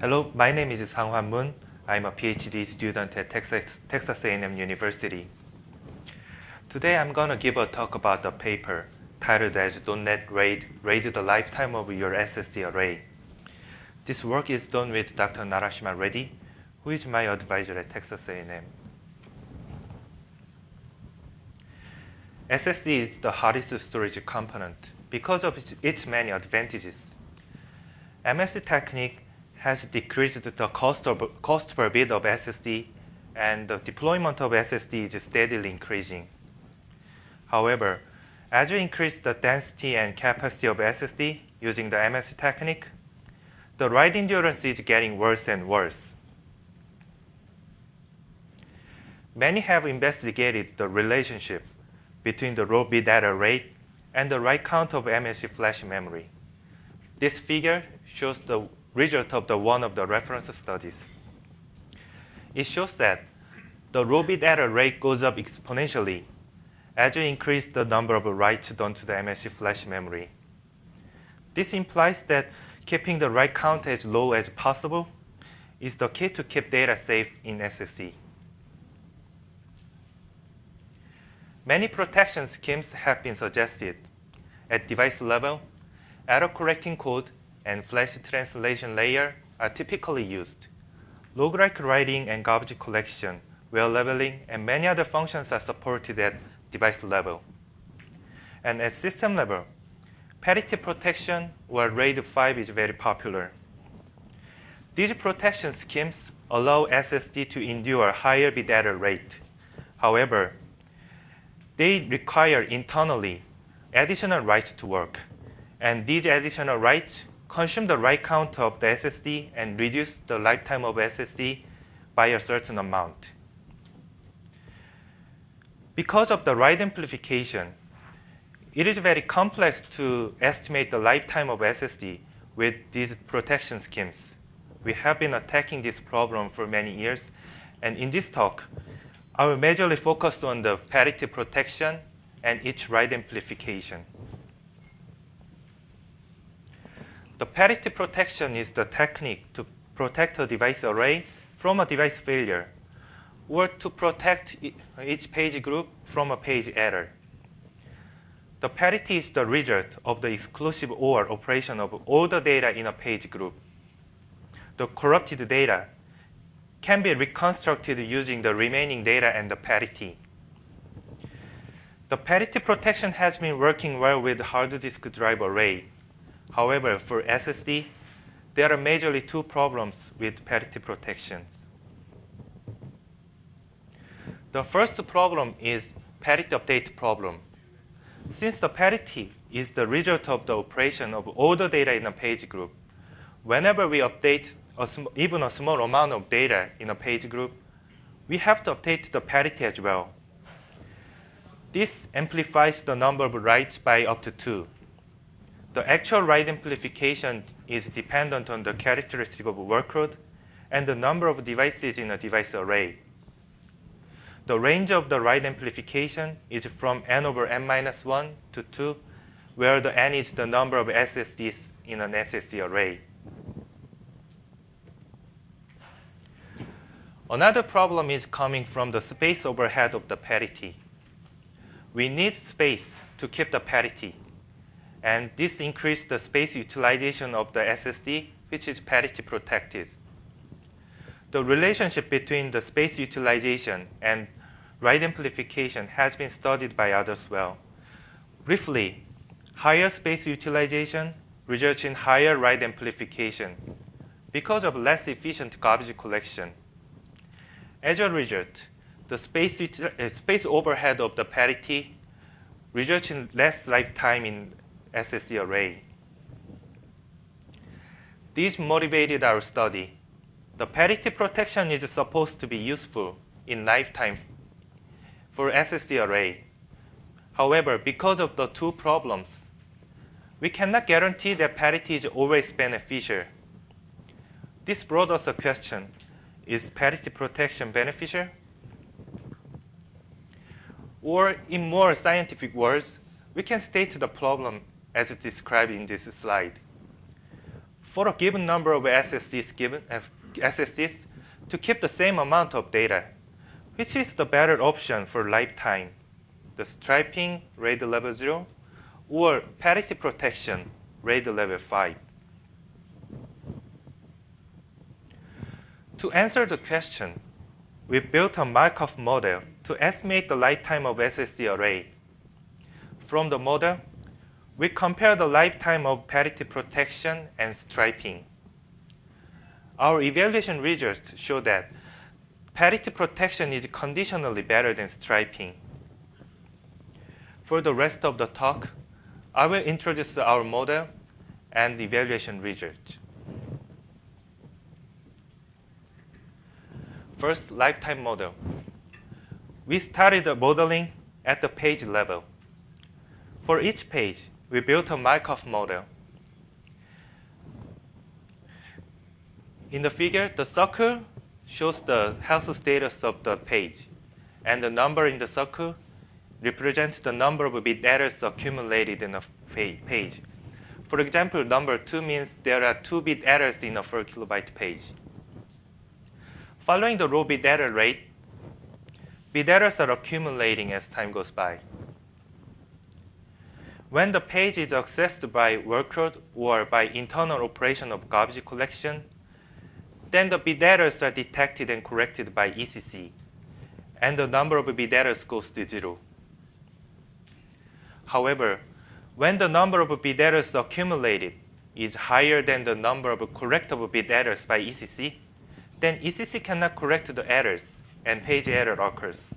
Hello, my name is Sang-Hwan Moon. I'm a PhD student at Texas A&M University. Today I'm going to give a talk about a paper titled as "Don't Let RAID Raid the Lifetime of Your SSD Array." This work is done with Dr. Narashima Reddy, who is my advisor at Texas A&M. SSD is the hardest storage component because of its many advantages. MST technique has decreased the cost per bit of SSD, and the deployment of SSD is steadily increasing. However, as you increase the density and capacity of SSD using the MST technique, the write endurance is getting worse and worse. Many have investigated the relationship between the raw bit data rate and the write count of MST flash memory. This figure shows the result of one of the reference studies. It shows that the raw bit data rate goes up exponentially as you increase the number of writes done to the MST flash memory. This implies that keeping the write count as low as possible is the key to keep data safe in SSD. Many protection schemes have been suggested. At device level, error-correcting code and flash translation layer are typically used. Log-like writing and garbage collection, well leveling, and many other functions are supported at device level. And at system level, parity protection or RAID 5 is very popular. These protection schemes allow SSD to endure a higher bit data rate. However, they require internally additional writes to work. And these additional writes consume the write count of the SSD and reduce the lifetime of SSD by a certain amount. Because of the write amplification, it is very complex to estimate the lifetime of SSD with these protection schemes. We have been attacking this problem for many years, and in this talk, I will majorly focus on the parity protection and its write amplification. The parity protection is the technique to protect a device array from a device failure, or to protect each page group from a page error. The parity is the result of the exclusive OR operation of all the data in a page group. The corrupted data can be reconstructed using the remaining data and the parity. The parity protection has been working well with hard disk drive array. However, for SSD, there are majorly two problems with parity protection. The first problem is parity update problem. Since the parity is the result of the operation of all the data in a page group, whenever we update even a small amount of data in a page group, we have to update the parity as well. This amplifies the number of writes by up to 2. The actual write amplification is dependent on the characteristic of workload and the number of devices in a device array. The range of the write amplification is from n over n-1 to 2, where the n is the number of SSDs in an SSD array. Another problem is coming from the space overhead of the parity. We need space to keep the parity, and this increases the space utilization of the SSD, which is parity protected. The relationship between the space utilization and write amplification has been studied by others well. Briefly, higher space utilization results in higher write amplification because of less efficient garbage collection. As a result, the space overhead of the parity results in less lifetime in SSD array. This motivated our study. The parity protection is supposed to be useful in lifetime for SSD array. However, because of the two problems, we cannot guarantee that parity is always beneficial. This brought us a question: is parity protection beneficial? Or in more scientific words, we can state the problem as described in this slide. for a given number of SSDs, to keep the same amount of data, which is the better option for lifetime, the striping RAID level 0 or parity protection RAID level 5? To answer the question, we built a Markov model to estimate the lifetime of SSD array. From the model, we compare the lifetime of parity protection and striping. Our evaluation results show that parity protection is conditionally better than striping. For the rest of the talk, I will introduce our model and evaluation results. First, lifetime model. We started the modeling at the page level. For each page, we built a Markov model. In the figure, the circle shows the health status of the page, and the number in the circle represents the number of bit errors accumulated in a page. For example, number 2 means there are 2 bit errors in a 4 kilobyte page. Following the raw bit error rate, bit errors are accumulating as time goes by. When the page is accessed by workload or by internal operation of garbage collection, then the bit errors are detected and corrected by ECC, and the number of bit errors goes to 0. However, when the number of bit errors accumulated is higher than the number of correctable bit errors by ECC, then ECC cannot correct the errors, and page error occurs.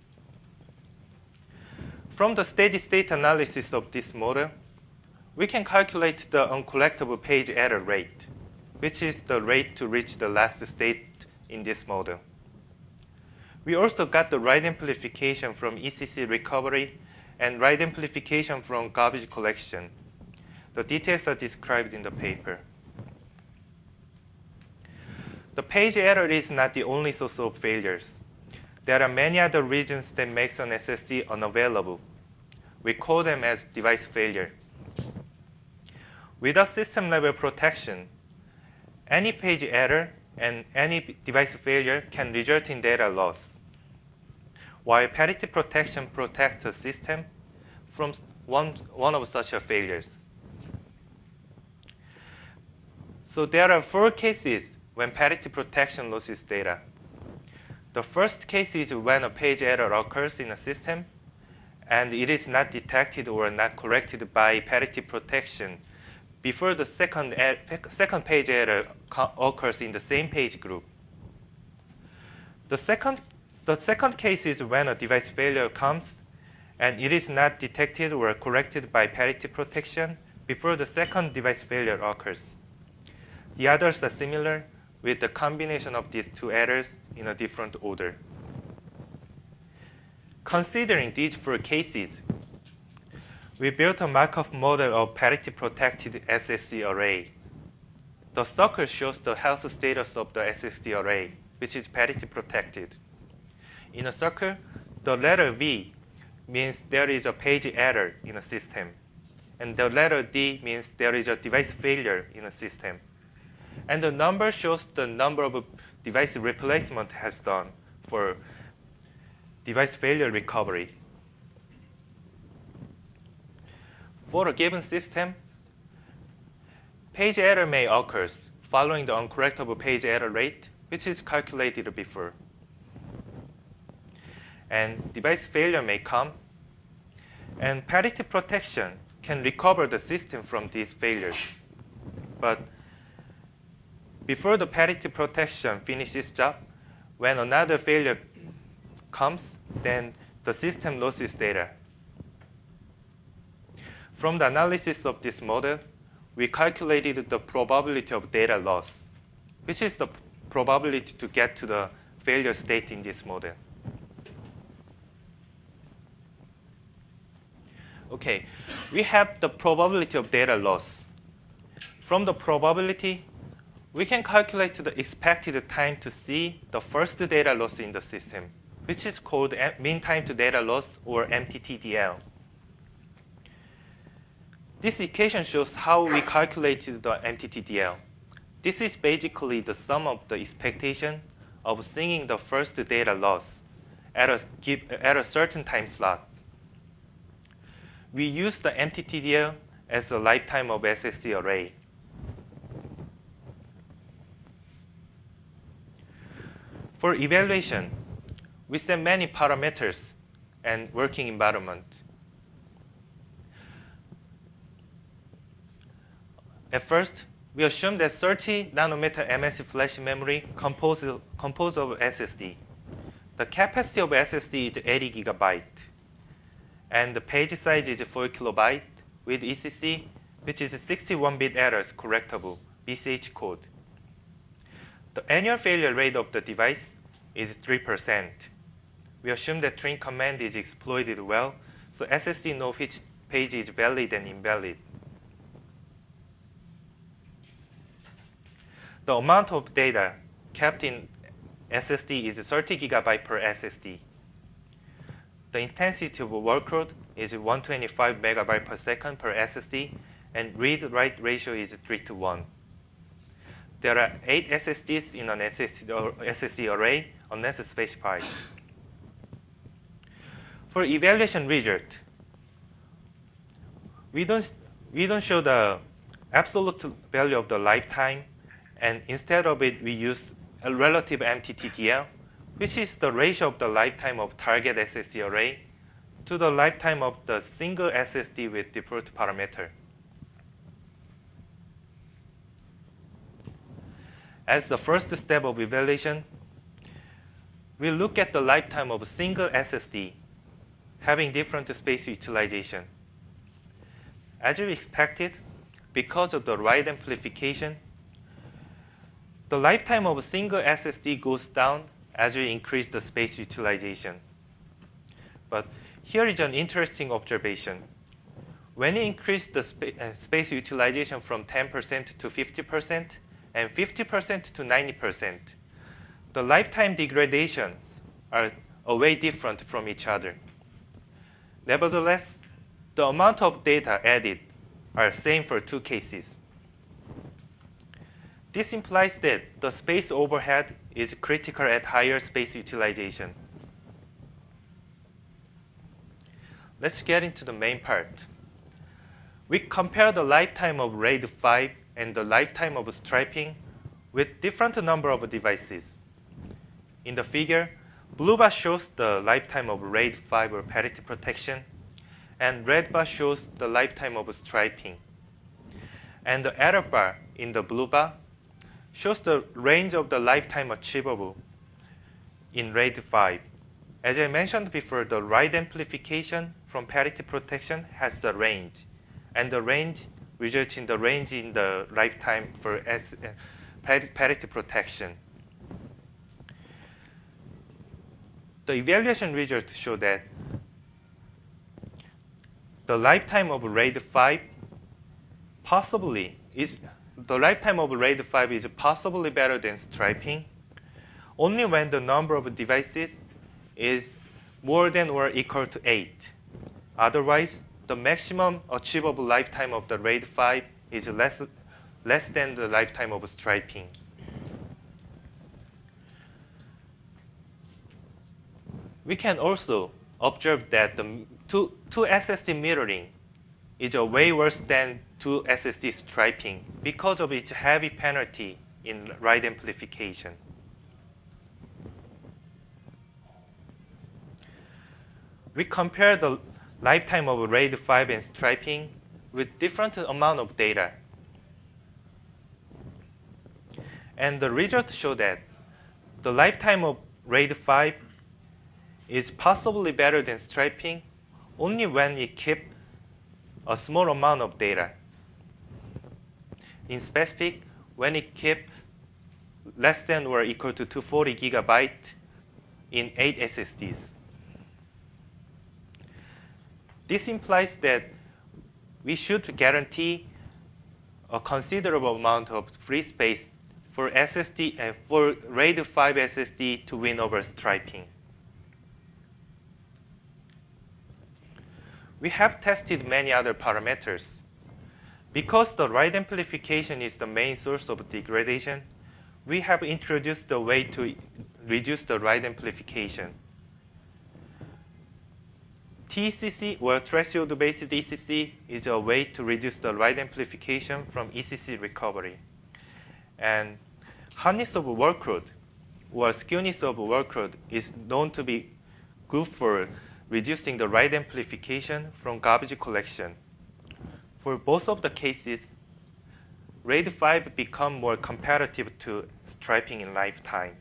From the steady-state analysis of this model, we can calculate the uncorrectable page error rate, which is the rate to reach the last state in this model. We also got the write amplification from ECC recovery and write amplification from garbage collection. The details are described in the paper. The page error is not the only source of failures. There are many other reasons that makes an SSD unavailable. We call them as device failure. Without system-level protection, any page error and any device failure can result in data loss, while parity protection protects the system from one of such failures. So there are 4 cases when parity protection loses data. The first case is when a page error occurs in a system and it is not detected or not corrected by parity protection before the second page error occurs in the same page group. The second case is when a device failure comes and it is not detected or corrected by parity protection before the second device failure occurs. The others are similar with the combination of these 2 errors in a different order. Considering these 4 cases, we built a Markov model of parity-protected SSD array. The circle shows the health status of the SSD array, which is parity-protected. In a circle, the letter V means there is a page error in a system, and the letter D means there is a device failure in a system. And the number shows the number of device replacement has done for device failure recovery. For a given system, page error may occur following the uncorrectable page error rate, which is calculated before. And device failure may come, and parity protection can recover the system from these failures. But before the parity protection finishes job, when another failure comes, then the system loses data. From the analysis of this model, we calculated the probability of data loss, which is the probability to get to the failure state in this model. Okay, we have the probability of data loss. From the probability, we can calculate the expected time to see the first data loss in the system, which is called mean time to data loss, or MTTDL. This equation shows how we calculated the MTTDL. This is basically the sum of the expectation of seeing the first data loss at a certain time slot. We use the MTTDL as the lifetime of SSD array. For evaluation, we set many parameters and working environment. At first, we assume that 30 nanometer MSC flash memory composed of SSD. The capacity of SSD is 80 gigabyte, and the page size is 4 kilobyte with ECC, which is 61-bit errors correctable BCH code. The annual failure rate of the device is 3%. We assume that train command is exploited well, so SSD knows which page is valid and invalid. The amount of data kept in SSD is 30 gigabyte per SSD. The intensity of workload is 125 megabyte per second per SSD, and read-write ratio is 3:1. There are 8 SSDs in an SSD array unless specified. For evaluation result, we don't show the absolute value of the lifetime, and instead of it, we use a relative MTTDL, which is the ratio of the lifetime of target SSD array to the lifetime of the single SSD with default parameter. As the first step of evaluation, we look at the lifetime of a single SSD having different space utilization. As we expected, because of the write amplification, the lifetime of a single SSD goes down as we increase the space utilization. But here is an interesting observation. When you increase the space utilization from 10% to 50% and 50% to 90%, the lifetime degradations are way different from each other. Nevertheless, the amount of data added are same for two cases. This implies that the space overhead is critical at higher space utilization. Let's get into the main part. We compare the lifetime of RAID 5 and the lifetime of striping with different number of devices. In the figure, blue bar shows the lifetime of RAID 5 or parity protection, and red bar shows the lifetime of striping. And the error bar in the blue bar shows the range of the lifetime achievable in RAID 5. As I mentioned before, the write amplification from parity protection has the range, and the range results in the range in the lifetime for parity protection. The evaluation results show that the lifetime of RAID 5 is possibly better than striping only when the number of devices is more than or equal to 8. Otherwise, the maximum achievable lifetime of the RAID 5 is less than the lifetime of striping. We can also observe that the two SSD mirroring is way worse than 2 SSD striping because of its heavy penalty in write amplification. We compare the lifetime of RAID 5 and striping with different amount of data. And the results show that the lifetime of RAID 5 is possibly better than striping only when it keeps a small amount of data. In specific, when it keeps less than or equal to 240 gigabyte in 8 SSDs. This implies that we should guarantee a considerable amount of free space for SSD and for RAID 5 SSD to win over striping. We have tested many other parameters. Because the right amplification is the main source of degradation, we have introduced a way to reduce the right amplification. TECC, or threshold-based ECC, is a way to reduce the right amplification from ECC recovery. And hardness of workload, or skewness of workload, is known to be good for reducing the right amplification from garbage collection. For both of the cases, RAID 5 become more comparative to striping in lifetime.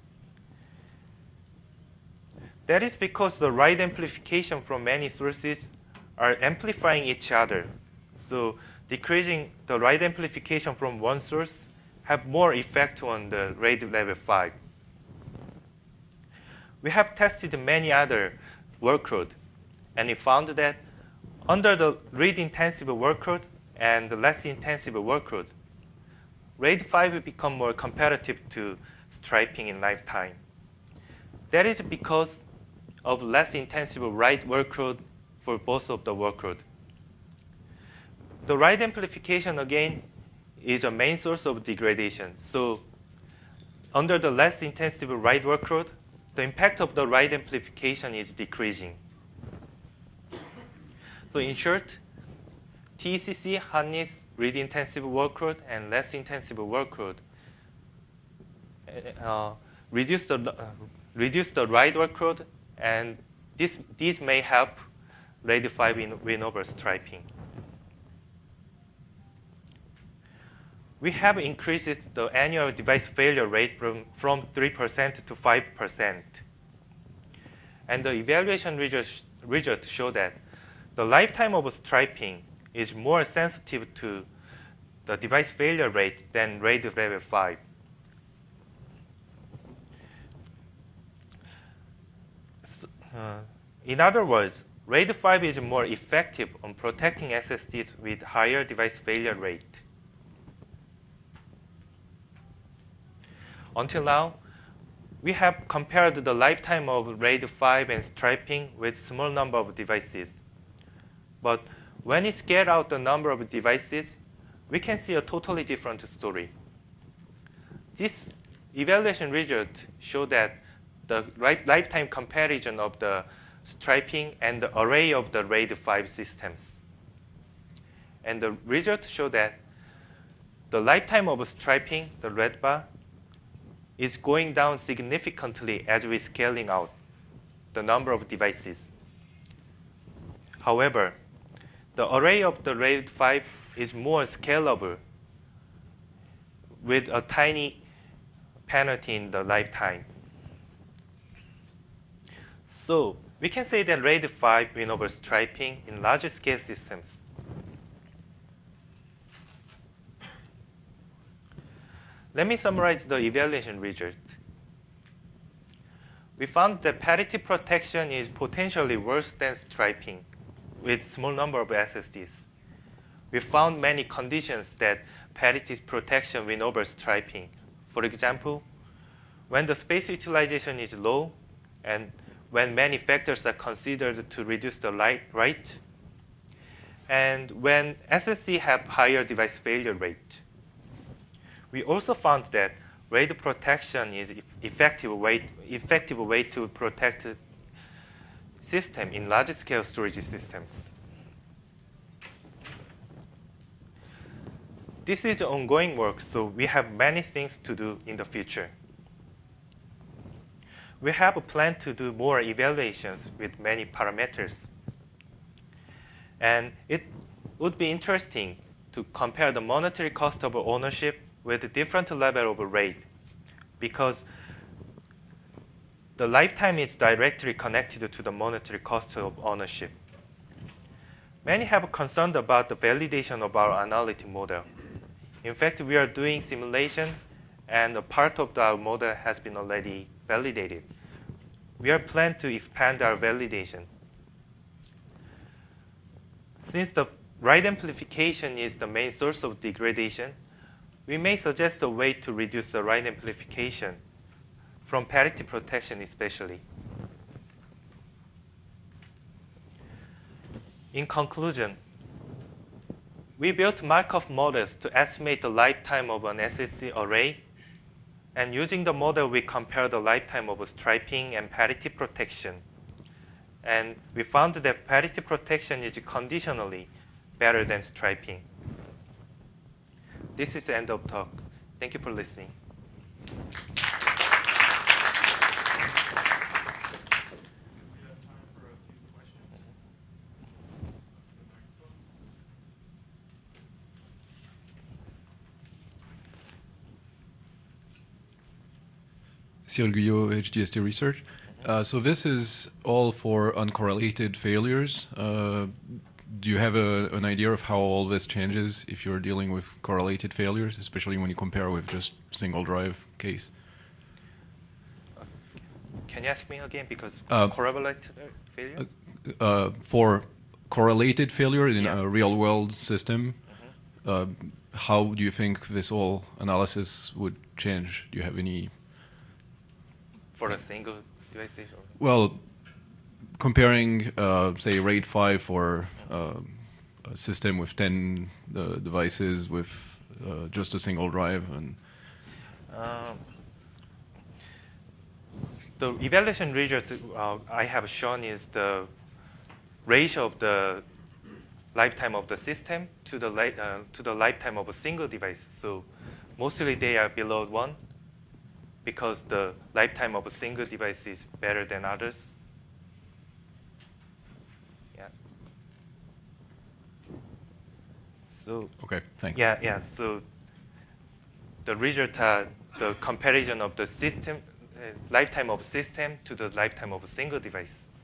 That is because the right amplification from many sources are amplifying each other. So decreasing the right amplification from one source have more effect on the RAID level 5. We have tested many other workload, and we found that under the read-intensive workload and the less intensive workload, RAID 5 become more comparative to striping in lifetime. That is because of less intensive write workload for both of the workload. The write amplification, again, is a main source of degradation. So under the less intensive write workload, the impact of the write amplification is decreasing. So in short, TECC, hardness, read-intensive workload, and less intensive workload reduce the write workload, and these may help RAID 5 win over striping. We have increased the annual device failure rate from 3% to 5%. And the evaluation results show that the lifetime of striping is more sensitive to the device failure rate than RAID level 5. In other words, RAID 5 is more effective on protecting SSDs with higher device failure rate. Until now, we have compared the lifetime of RAID 5 and striping with small number of devices. But when we scale out the number of devices, we can see a totally different story. This evaluation result show that the lifetime comparison of the striping and the array of the RAID 5 systems. And the results show that the lifetime of striping, the red bar, is going down significantly as we're scaling out the number of devices. However, the array of the RAID 5 is more scalable with a tiny penalty in the lifetime. So we can say that RAID 5 win over striping in larger scale systems. Let me summarize the evaluation result. We found that parity protection is potentially worse than striping with small number of SSDs. We found many conditions that parity protection win over striping. For example, when the space utilization is low and when many factors are considered to reduce the write, and when SSD have higher device failure rate. We also found that RAID protection is effective way to protect system in large-scale storage systems. This is ongoing work, so we have many things to do in the future. We have a plan to do more evaluations with many parameters. And it would be interesting to compare the monetary cost of ownership with a different level of RAID, because the lifetime is directly connected to the monetary cost of ownership. Many have concerned about the validation of our analytic model. In fact, we are doing simulation, and a part of our model has been already validated. We are planning to expand our validation. Since the write amplification is the main source of degradation, we may suggest a way to reduce the write amplification from parity protection especially. In conclusion, We built Markov models to estimate the lifetime of an SSC array. And using the model, we compared the lifetime of striping and parity protection. And we found that parity protection is conditionally better than striping. This is the end of talk. Thank you for listening. Cyril Guyot, HDST Research. So this is all for uncorrelated failures. Do you have an idea of how all this changes if you're dealing with correlated failures, especially when you compare with just single drive case? Can you ask me again? Because correlated failure? For correlated failure in a real-world system, how do you think this whole analysis would change? Do you have any... For a single device? Well, comparing, say, RAID 5 for a system with 10 devices with just a single drive. And the evaluation results I have shown is the ratio of the lifetime of the system to the lifetime of a single device. So mostly they are below 1. Because the lifetime of a single device is better than others. Yeah. So okay, thanks. Yeah. So the result are the comparison of the system lifetime of system to the lifetime of a single device.